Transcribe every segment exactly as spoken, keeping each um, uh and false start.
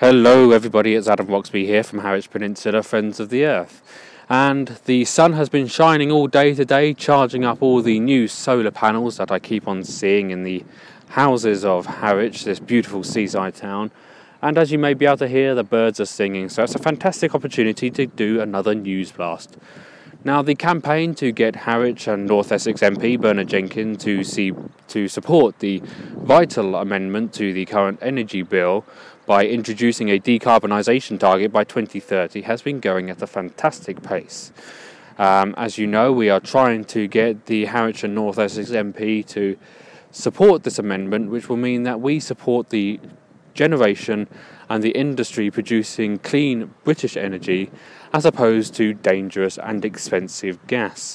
Hello everybody, it's Adam Roxby here from Harwich Peninsula Friends of the Earth. And the sun has been shining all day today, charging up all the new solar panels that I keep on seeing in the houses of Harwich, this beautiful seaside town. And as you may be able to hear, the birds are singing, so it's a fantastic opportunity to do another news blast. Now, the campaign to get Harwich and North Essex M P Bernard Jenkin to see to support the vital amendment to the current energy bill by introducing a decarbonisation target by twenty thirty has been going at a fantastic pace. Um, as you know, we are trying to get the Harwich and North Essex M P to support this amendment, which will mean that we support the generation and the industry producing clean British energy as opposed to dangerous and expensive gas.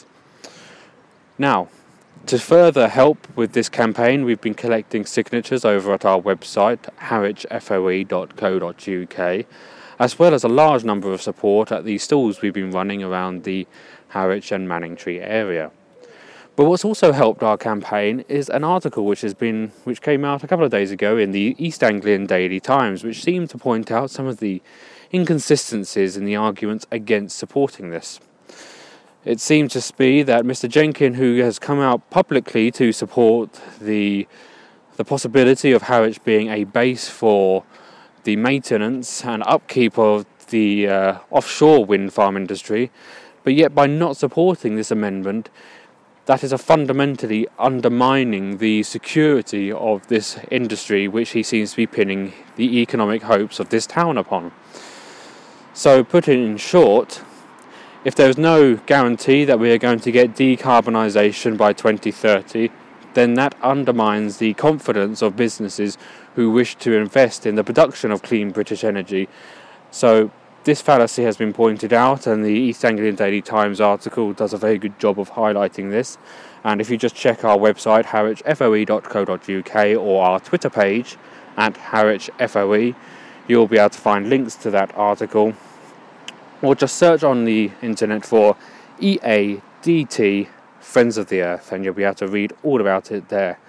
Now, to further help with this campaign, we've been collecting signatures over at our website, harwich f o e dot co dot u k, as well as a large number of support at the stalls we've been running around the Harwich and Manningtree area. But what's also helped our campaign is an article which has been which came out a couple of days ago in the East Anglian Daily Times, which seemed to point out some of the inconsistencies in the arguments against supporting this. It seems to be that Mister Jenkin, who has come out publicly to support the the possibility of Harwich being a base for the maintenance and upkeep of the uh, offshore wind farm industry, but yet by not supporting this amendment, that is a fundamentally undermining the security of this industry, which he seems to be pinning the economic hopes of this town upon. So, put it in short, if there is no guarantee that we are going to get decarbonisation by twenty thirty, then that undermines the confidence of businesses who wish to invest in the production of clean British energy. So, this fallacy has been pointed out, and the East Anglian Daily Times article does a very good job of highlighting this. And if you just check our website, harwich f o e dot co dot u k, or our Twitter page at harwich f o e, you'll be able to find links to that article. Or just search on the internet for E A D T Friends of the Earth, and you'll be able to read all about it there.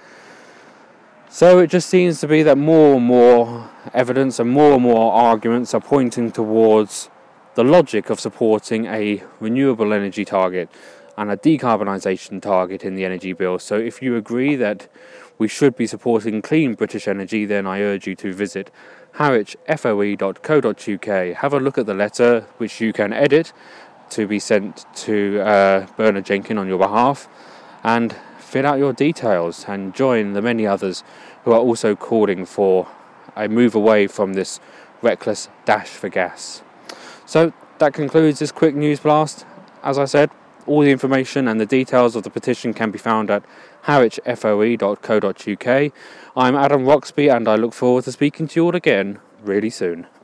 So it just seems to be that more and more evidence and more and more arguments are pointing towards the logic of supporting a renewable energy target and a decarbonisation target in the energy bill. So if you agree that we should be supporting clean British energy, then I urge you to visit harwich f o e dot co dot u k. Have a look at the letter, which you can edit to be sent to uh, Bernard Jenkin on your behalf, and fill out your details and join the many others who are also calling for a move away from this reckless dash for gas. So that concludes this quick news blast. As I said, all the information and the details of the petition can be found at harwich f o e dot co dot u k. I'm Adam Roxby, and I look forward to speaking to you all again really soon.